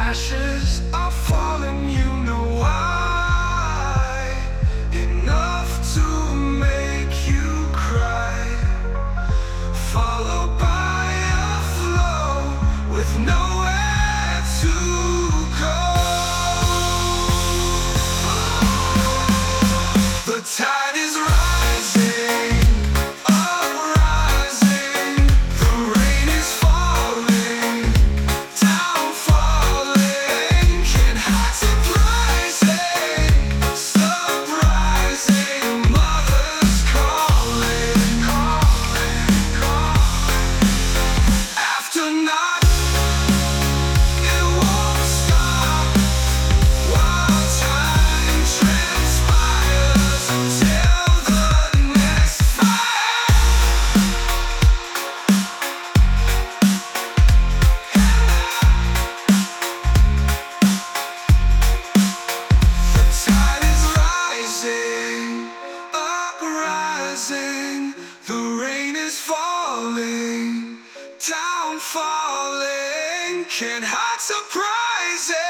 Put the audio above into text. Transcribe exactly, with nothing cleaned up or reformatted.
ashes are falling, you know why. Enough to make you cry, followed by a flow with nowhere to go. The tide is rising, uprising. The rain is falling, down falling. Can't hide surprising, surprising. Mother's calling, calling, calling. After night, it won't stop while time transpires until the next fire. The tide is rising, uprising. The rain is falling, down falling. Can't hide surprising.